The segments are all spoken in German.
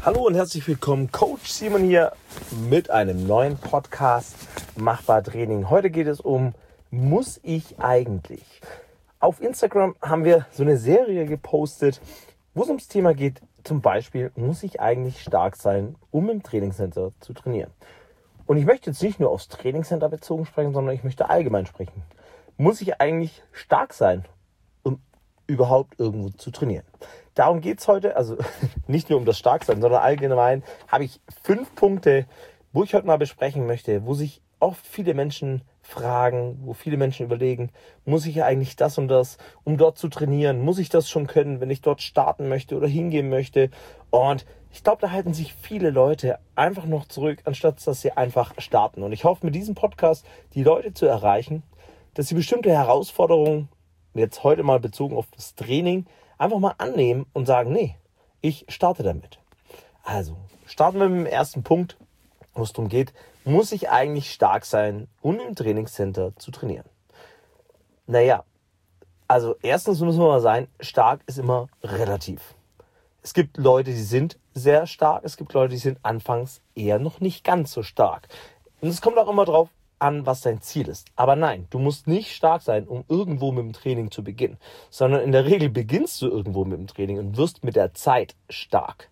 Hallo und herzlich willkommen, Coach Simon hier mit einem neuen Podcast Machbar Training. Heute geht es um, muss ich eigentlich? Auf Instagram haben wir so eine Serie gepostet, wo es ums Thema geht, zum Beispiel, muss ich eigentlich stark sein, um im Trainingscenter zu trainieren? Und ich möchte jetzt nicht nur aufs Trainingscenter bezogen sprechen, sondern ich möchte allgemein sprechen. Muss ich eigentlich stark sein, um überhaupt irgendwo zu trainieren? Darum geht es heute, also nicht nur um das Starksein, sondern allgemein habe ich 5 Punkte, wo ich heute mal besprechen möchte, wo sich oft viele Menschen fragen, wo viele Menschen überlegen, muss ich eigentlich das und das, um dort zu trainieren? Muss ich das schon können, wenn ich dort starten möchte oder hingehen möchte? Und ich glaube, da halten sich viele Leute einfach noch zurück, anstatt dass sie einfach starten. Und ich hoffe, mit diesem Podcast die Leute zu erreichen, dass sie bestimmte Herausforderungen, jetzt heute mal bezogen auf das Training, einfach mal annehmen und sagen, nee, ich starte damit. Also, starten wir mit dem ersten Punkt, wo es darum geht, muss ich eigentlich stark sein, um im Trainingscenter zu trainieren? Naja, also erstens müssen wir mal sagen, stark ist immer relativ. Es gibt Leute, die sind sehr stark, es gibt Leute, die sind anfangs eher noch nicht ganz so stark. Und es kommt auch immer drauf an, was dein Ziel ist. Aber nein, du musst nicht stark sein, um irgendwo mit dem Training zu beginnen, sondern in der Regel beginnst du irgendwo mit dem Training und wirst mit der Zeit stark.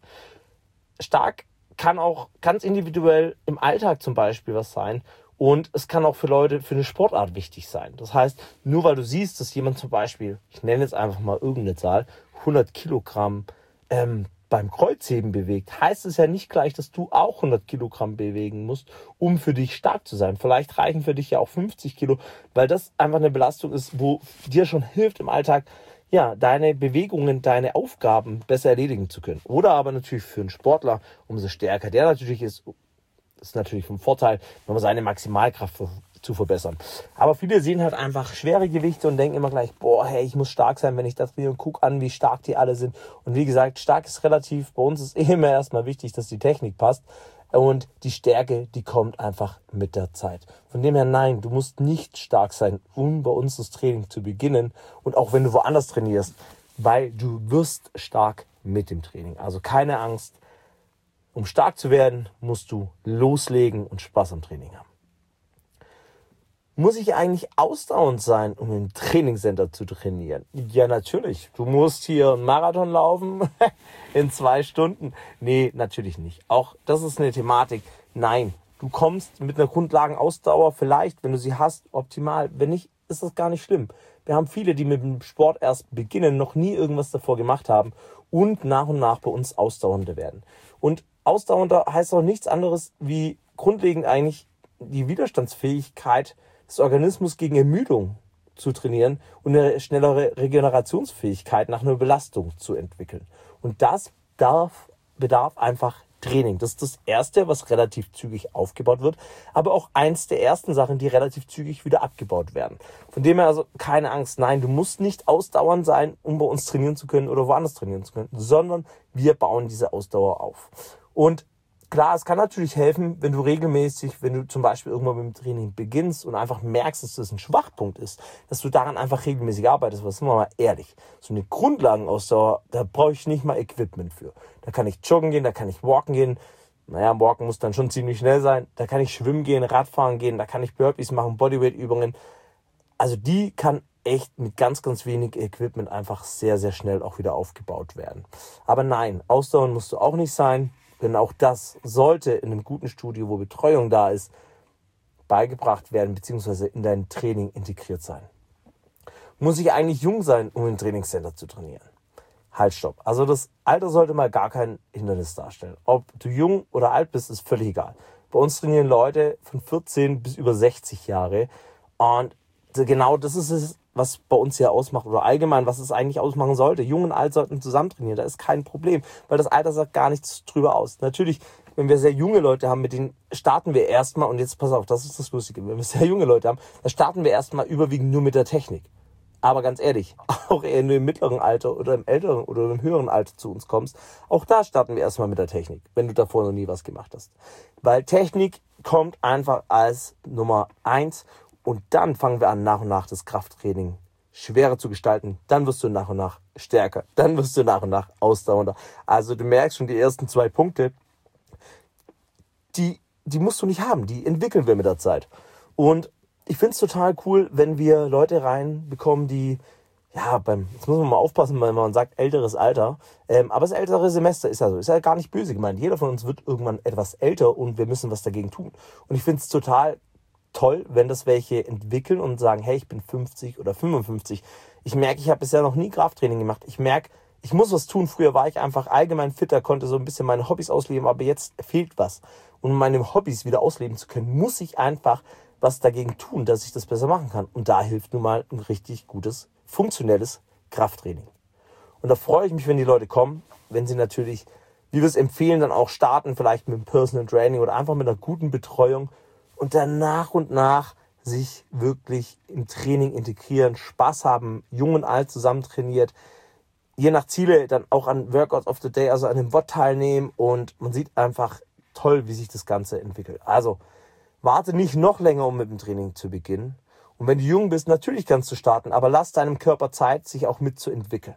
Stark kann auch ganz individuell im Alltag zum Beispiel was sein und es kann auch für Leute für eine Sportart wichtig sein. Das heißt, nur weil du siehst, dass jemand zum Beispiel, ich nenne jetzt einfach mal irgendeine Zahl, 100 Kilogramm beim Kreuzheben bewegt, heißt es ja nicht gleich, dass du auch 100 Kilogramm bewegen musst, um für dich stark zu sein. Vielleicht reichen für dich ja auch 50 Kilo, weil das einfach eine Belastung ist, wo dir schon hilft im Alltag, ja, deine Bewegungen, deine Aufgaben besser erledigen zu können. Oder aber natürlich für einen Sportler, umso stärker der natürlich ist natürlich vom Vorteil, wenn man seine Maximalkraft zu verbessern. Aber viele sehen halt einfach schwere Gewichte und denken immer gleich, boah, hey, ich muss stark sein, wenn ich das trainiere, und guck an, wie stark die alle sind. Und wie gesagt, stark ist relativ. Bei uns ist immer erstmal wichtig, dass die Technik passt. Und die Stärke, die kommt einfach mit der Zeit. Von dem her, nein, du musst nicht stark sein, um bei uns das Training zu beginnen. Und auch wenn du woanders trainierst, weil du wirst stark mit dem Training. Also keine Angst. Um stark zu werden, musst du loslegen und Spaß am Training haben. Muss ich eigentlich ausdauernd sein, um im Trainingscenter zu trainieren? Ja, natürlich. Du musst hier einen Marathon laufen in 2 Stunden. Nee, natürlich nicht. Auch das ist eine Thematik. Nein, du kommst mit einer Grundlagenausdauer vielleicht, wenn du sie hast, optimal. Wenn nicht, ist das gar nicht schlimm. Wir haben viele, die mit dem Sport erst beginnen, noch nie irgendwas davor gemacht haben und nach bei uns ausdauernder werden. Und ausdauernder heißt auch nichts anderes wie grundlegend eigentlich die Widerstandsfähigkeit des Organismus gegen Ermüdung zu trainieren und eine schnellere Regenerationsfähigkeit nach einer Belastung zu entwickeln. Und das bedarf einfach Training. Das ist das Erste, was relativ zügig aufgebaut wird, aber auch eins der ersten Sachen, die relativ zügig wieder abgebaut werden. Von dem her also keine Angst. Nein, du musst nicht ausdauernd sein, um bei uns trainieren zu können oder woanders trainieren zu können, sondern wir bauen diese Ausdauer auf. Und klar, es kann natürlich helfen, wenn du zum Beispiel irgendwann mit dem Training beginnst und einfach merkst, dass das ein Schwachpunkt ist, dass du daran einfach regelmäßig arbeitest. Aber sind wir mal ehrlich, so eine Grundlagenausdauer, da brauche ich nicht mal Equipment für. Da kann ich joggen gehen, da kann ich walken gehen. Naja, walken muss dann schon ziemlich schnell sein. Da kann ich schwimmen gehen, Radfahren gehen, da kann ich Burpees machen, Bodyweight-Übungen. Also die kann echt mit ganz, ganz wenig Equipment einfach sehr, sehr schnell auch wieder aufgebaut werden. Aber nein, ausdauernd musst du auch nicht sein. Denn auch das sollte in einem guten Studio, wo Betreuung da ist, beigebracht werden bzw. in dein Training integriert sein. Muss ich eigentlich jung sein, um im Trainingscenter zu trainieren? Halt, stopp. Also das Alter sollte mal gar kein Hindernis darstellen. Ob du jung oder alt bist, ist völlig egal. Bei uns trainieren Leute von 14 bis über 60 Jahre. Und genau das ist es, was bei uns hier ausmacht oder allgemein, was es eigentlich ausmachen sollte. Jung und alt sollten zusammen trainieren, da ist kein Problem, weil das Alter sagt gar nichts drüber aus. Natürlich, wenn wir sehr junge Leute haben, mit denen starten wir erstmal, und jetzt pass auf, das ist das Lustige, wenn wir sehr junge Leute haben, dann starten wir erstmal überwiegend nur mit der Technik. Aber ganz ehrlich, auch eher nur im mittleren Alter oder im älteren oder im höheren Alter zu uns kommst, auch da starten wir erstmal mit der Technik, wenn du davor noch nie was gemacht hast. Weil Technik kommt einfach als Nummer 1. Und dann fangen wir an, nach und nach das Krafttraining schwerer zu gestalten, dann wirst du nach und nach stärker, dann wirst du nach und nach ausdauernder. Also du merkst schon, die ersten 2 Punkte, die musst du nicht haben, die entwickeln wir mit der Zeit. Und ich finde es total cool, wenn wir Leute reinbekommen, die, jetzt muss man mal aufpassen, wenn man sagt älteres Alter, aber das ältere Semester ist ja so, ist ja gar nicht böse gemeint. Jeder von uns wird irgendwann etwas älter und wir müssen was dagegen tun. Und ich finde es total toll, wenn das welche entwickeln und sagen, hey, ich bin 50 oder 55. Ich merke, ich habe bisher noch nie Krafttraining gemacht. Ich merke, ich muss was tun. Früher war ich einfach allgemein fitter, konnte so ein bisschen meine Hobbys ausleben, aber jetzt fehlt was. Und um meine Hobbys wieder ausleben zu können, muss ich einfach was dagegen tun, dass ich das besser machen kann. Und da hilft nun mal ein richtig gutes, funktionelles Krafttraining. Und da freue ich mich, wenn die Leute kommen, wenn sie natürlich, wie wir es empfehlen, dann auch starten, vielleicht mit einem Personal Training oder einfach mit einer guten Betreuung und dann nach und nach sich wirklich im Training integrieren, Spaß haben, jung und alt zusammen trainiert, je nach Ziele dann auch an Workouts of the Day, also an dem WOD teilnehmen und man sieht einfach toll, wie sich das Ganze entwickelt. Also warte nicht noch länger, um mit dem Training zu beginnen. Und wenn du jung bist, natürlich kannst du starten, aber lass deinem Körper Zeit, sich auch mitzuentwickeln.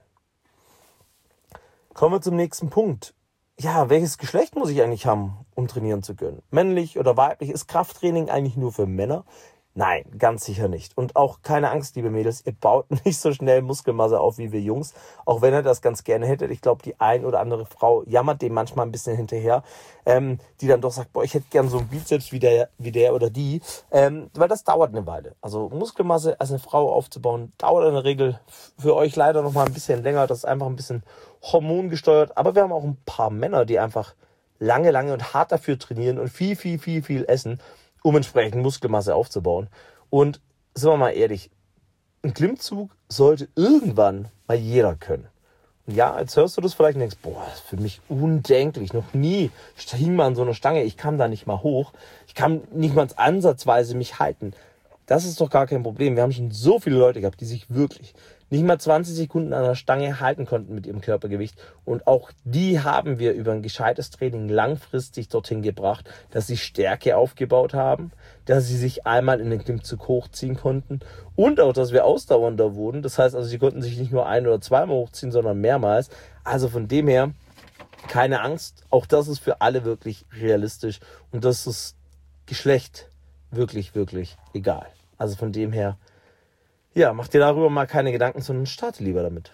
Kommen wir zum nächsten Punkt. Ja, welches Geschlecht muss ich eigentlich haben, um trainieren zu können? Männlich oder weiblich? Ist Krafttraining eigentlich nur für Männer? Nein, ganz sicher nicht. Und auch keine Angst, liebe Mädels, ihr baut nicht so schnell Muskelmasse auf wie wir Jungs, auch wenn ihr das ganz gerne hättet. Ich glaube, die ein oder andere Frau jammert dem manchmal ein bisschen hinterher, die dann doch sagt, boah, ich hätte gern so einen Bizeps wie der oder die, weil das dauert eine Weile. Also Muskelmasse als eine Frau aufzubauen, dauert in der Regel für euch leider noch mal ein bisschen länger. Das ist einfach ein bisschen hormongesteuert. Aber wir haben auch ein paar Männer, die einfach lange und hart dafür trainieren und viel essen, um entsprechend Muskelmasse aufzubauen. Und sind wir mal ehrlich, ein Klimmzug sollte irgendwann mal jeder können. Und ja, jetzt hörst du das vielleicht und denkst, boah, das ist für mich undenklich. Noch nie hing man an so einer Stange, ich kam da nicht mal hoch. Ich kann nicht mal ansatzweise mich halten. Das ist doch gar kein Problem. Wir haben schon so viele Leute gehabt, die sich wirklich nicht mal 20 Sekunden an der Stange halten konnten mit ihrem Körpergewicht. Und auch die haben wir über ein gescheites Training langfristig dorthin gebracht, dass sie Stärke aufgebaut haben, dass sie sich einmal in den Klimmzug hochziehen konnten und auch, dass wir ausdauernder wurden. Das heißt also, sie konnten sich nicht nur ein- oder zweimal hochziehen, sondern mehrmals. Also von dem her, keine Angst. Auch das ist für alle wirklich realistisch. Und das ist Geschlecht wirklich egal. Also von dem her, ja, mach dir darüber mal keine Gedanken, sondern starte lieber damit.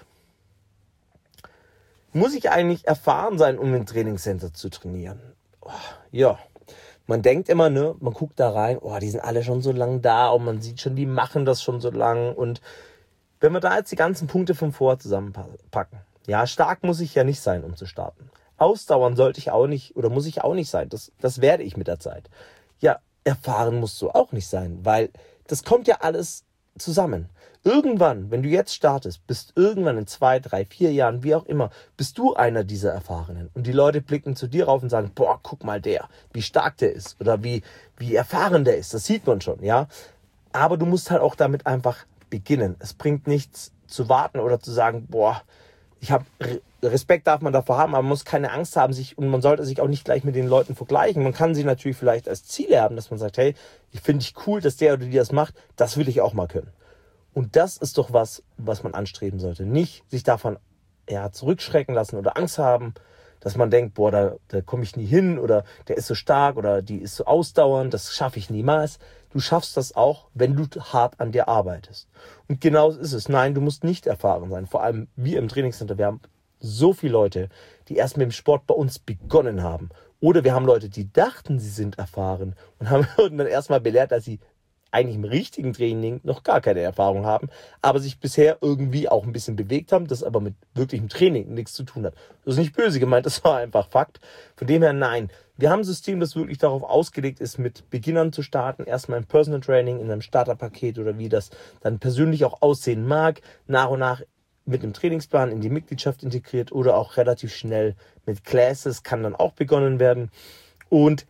Muss ich eigentlich erfahren sein, um im Trainingscenter zu trainieren? Oh, ja, man denkt immer, ne, man guckt da rein, oh, die sind alle schon so lange da und man sieht schon, die machen das schon so lang. Und wenn wir da jetzt die ganzen Punkte von vorher zusammenpacken, ja, stark muss ich ja nicht sein, um zu starten. Ausdauern sollte ich auch nicht oder muss ich auch nicht sein. Das werde ich mit der Zeit. Ja, erfahren musst du auch nicht sein, weil das kommt ja alles zusammen. Irgendwann, wenn du jetzt startest, bist irgendwann in 2, 3, 4 Jahren, wie auch immer, bist du einer dieser Erfahrenen. Und die Leute blicken zu dir rauf und sagen, boah, guck mal wie stark der ist oder wie erfahren der ist. Das sieht man schon, ja. Aber du musst halt auch damit einfach beginnen. Es bringt nichts zu warten oder zu sagen, boah, ich habe Respekt darf man davor haben, aber man muss keine Angst haben und man sollte sich auch nicht gleich mit den Leuten vergleichen. Man kann sie natürlich vielleicht als Ziele haben, dass man sagt, hey, ich finde ich cool, dass der oder die das macht, das will ich auch mal können. Und das ist doch was man anstreben sollte. Nicht sich davon zurückschrecken lassen oder Angst haben, dass man denkt, boah, da komme ich nie hin oder der ist so stark oder die ist so ausdauernd, das schaffe ich niemals. Du schaffst das auch, wenn du hart an dir arbeitest. Und genau so ist es. Nein, du musst nicht erfahren sein. Vor allem wir im Trainingscenter, wir haben so viele Leute, die erst mit dem Sport bei uns begonnen haben. Oder wir haben Leute, die dachten, sie sind erfahren und haben dann erstmal belehrt, dass sie eigentlich im richtigen Training noch gar keine Erfahrung haben, aber sich bisher irgendwie auch ein bisschen bewegt haben, das aber mit wirklichem Training nichts zu tun hat. Das ist nicht böse gemeint, das war einfach Fakt. Von dem her, nein. Wir haben ein System, das wirklich darauf ausgelegt ist, mit Beginnern zu starten, erstmal im Personal Training, in einem Starterpaket oder wie das dann persönlich auch aussehen mag, nach und nach mit einem Trainingsplan in die Mitgliedschaft integriert oder auch relativ schnell mit Classes kann dann auch begonnen werden. Und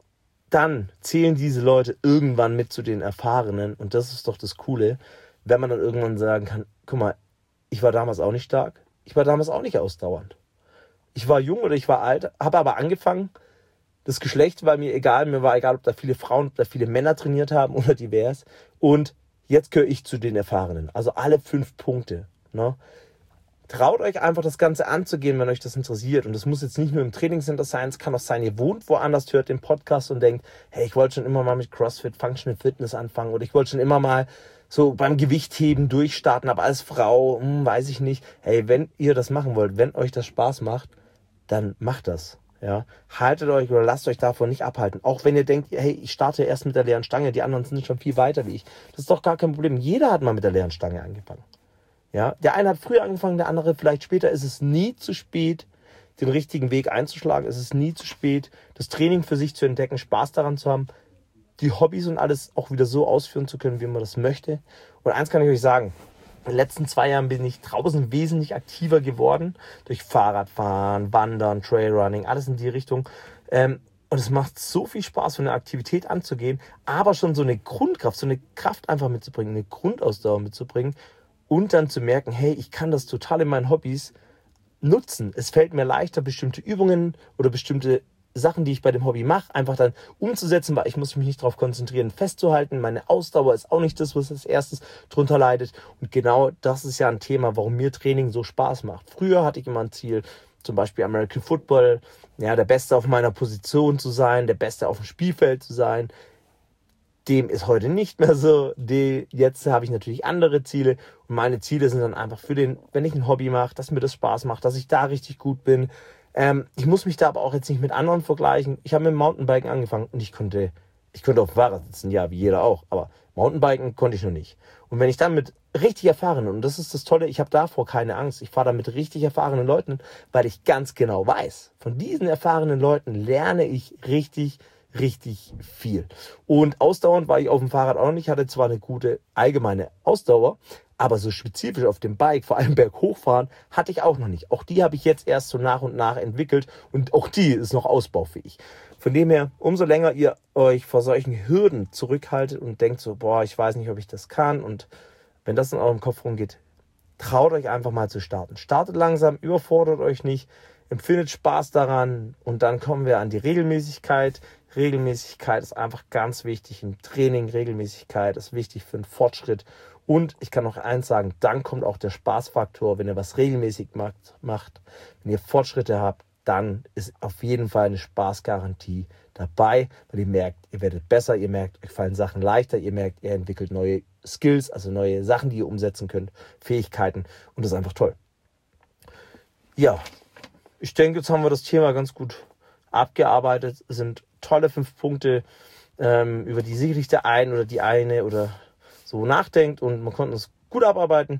dann zählen diese Leute irgendwann mit zu den Erfahrenen. Und das ist doch das Coole, wenn man dann irgendwann sagen kann, guck mal, ich war damals auch nicht stark, ich war damals auch nicht ausdauernd. Ich war jung oder ich war alt, habe aber angefangen, das Geschlecht war mir war egal, ob da viele Frauen, ob da viele Männer trainiert haben oder divers. Und jetzt gehöre ich zu den Erfahrenen. Also alle 5 Punkte. Ne? Traut euch einfach, das Ganze anzugehen, wenn euch das interessiert. Und das muss jetzt nicht nur im Trainingscenter sein. Es kann auch sein, ihr wohnt woanders, hört den Podcast und denkt, hey, ich wollte schon immer mal mit CrossFit, Functional Fitness anfangen. Oder ich wollte schon immer mal so beim Gewichtheben durchstarten. Aber als Frau, weiß ich nicht. Hey, wenn ihr das machen wollt, wenn euch das Spaß macht, dann macht das. Ja, haltet euch oder lasst euch davon nicht abhalten. Auch wenn ihr denkt, hey, ich starte erst mit der leeren Stange, die anderen sind schon viel weiter wie ich. Das ist doch gar kein Problem. Jeder hat mal mit der leeren Stange angefangen. Ja, der eine hat früher angefangen, der andere vielleicht später. Es ist nie zu spät, den richtigen Weg einzuschlagen. Es ist nie zu spät, das Training für sich zu entdecken, Spaß daran zu haben, die Hobbys und alles auch wieder so ausführen zu können, wie man das möchte. Und eins kann ich euch sagen, in den letzten 2 Jahren bin ich draußen wesentlich aktiver geworden. Durch Fahrradfahren, Wandern, Trailrunning, alles in die Richtung. Und es macht so viel Spaß, so eine Aktivität anzugehen, aber schon so eine Grundkraft, so eine Kraft einfach mitzubringen, eine Grundausdauer mitzubringen. Und dann zu merken, hey, ich kann das total in meinen Hobbys nutzen. Es fällt mir leichter, bestimmte Übungen oder bestimmte Sachen, die ich bei dem Hobby mache, einfach dann umzusetzen, weil ich muss mich nicht darauf konzentrieren, festzuhalten. Meine Ausdauer ist auch nicht das, was als erstes drunter leidet. Und genau das ist ja ein Thema, warum mir Training so Spaß macht. Früher hatte ich immer ein Ziel, zum Beispiel American Football, ja, der Beste auf meiner Position zu sein, der Beste auf dem Spielfeld zu sein. Dem ist heute nicht mehr so. Jetzt habe ich natürlich andere Ziele. Und meine Ziele sind dann einfach wenn ich ein Hobby mache, dass mir das Spaß macht, dass ich da richtig gut bin. Ich muss mich da aber auch jetzt nicht mit anderen vergleichen. Ich habe mit dem Mountainbiken angefangen und ich konnte auf dem Fahrrad sitzen, ja, wie jeder auch. Aber Mountainbiken konnte ich noch nicht. Und wenn ich dann mit richtig erfahrenen, und das ist das Tolle, ich habe davor keine Angst. Ich fahre da mit richtig erfahrenen Leuten, weil ich ganz genau weiß, von diesen erfahrenen Leuten lerne ich richtig viel. Und ausdauernd war ich auf dem Fahrrad auch noch nicht. Ich hatte zwar eine gute allgemeine Ausdauer, aber so spezifisch auf dem Bike, vor allem berghochfahren, hatte ich auch noch nicht. Auch die habe ich jetzt erst so nach und nach entwickelt und auch die ist noch ausbaufähig. Von dem her, umso länger ihr euch vor solchen Hürden zurückhaltet und denkt so, ich weiß nicht, ob ich das kann, und wenn das in eurem Kopf rumgeht, traut euch einfach mal zu starten. Startet langsam, überfordert euch nicht, empfindet Spaß daran, und dann kommen wir an die Regelmäßigkeit. Regelmäßigkeit ist einfach ganz wichtig im Training. Regelmäßigkeit ist wichtig für den Fortschritt. Und ich kann noch eins sagen, dann kommt auch der Spaßfaktor. Wenn ihr was regelmäßig macht, wenn ihr Fortschritte habt, dann ist auf jeden Fall eine Spaßgarantie dabei, weil ihr merkt, ihr werdet besser, ihr merkt, euch fallen Sachen leichter, ihr merkt, ihr entwickelt neue Skills, also neue Sachen, die ihr umsetzen könnt, Fähigkeiten, und das ist einfach toll. Ja, ich denke, jetzt haben wir das Thema ganz gut abgearbeitet. Es sind tolle 5 Punkte, über die sicherlich der ein oder die eine oder so nachdenkt, und man konnte es gut abarbeiten.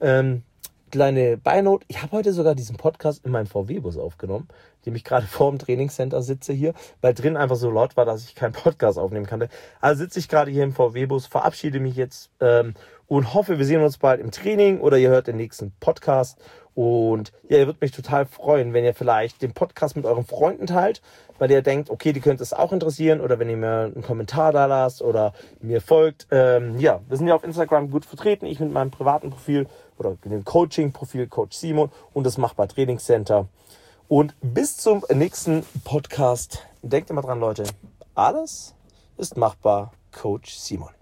Kleine Beinote, ich habe heute sogar diesen Podcast in meinem VW-Bus aufgenommen, in dem ich gerade vor dem Trainingscenter sitze hier, weil drin einfach so laut war, dass ich keinen Podcast aufnehmen konnte. Also sitze ich gerade hier im VW-Bus, verabschiede mich jetzt und hoffe, wir sehen uns bald im Training oder ihr hört den nächsten Podcast. Und ja, ihr würdet mich total freuen, wenn ihr vielleicht den Podcast mit euren Freunden teilt, weil ihr denkt, okay, die könnte es auch interessieren, oder wenn ihr mir einen Kommentar da lasst oder mir folgt. Wir sind ja auf Instagram gut vertreten, ich mit meinem privaten Profil oder dem Coaching-Profil Coach Simon und das Machbar Trainingscenter. Und bis zum nächsten Podcast. Denkt immer dran, Leute, alles ist machbar, Coach Simon.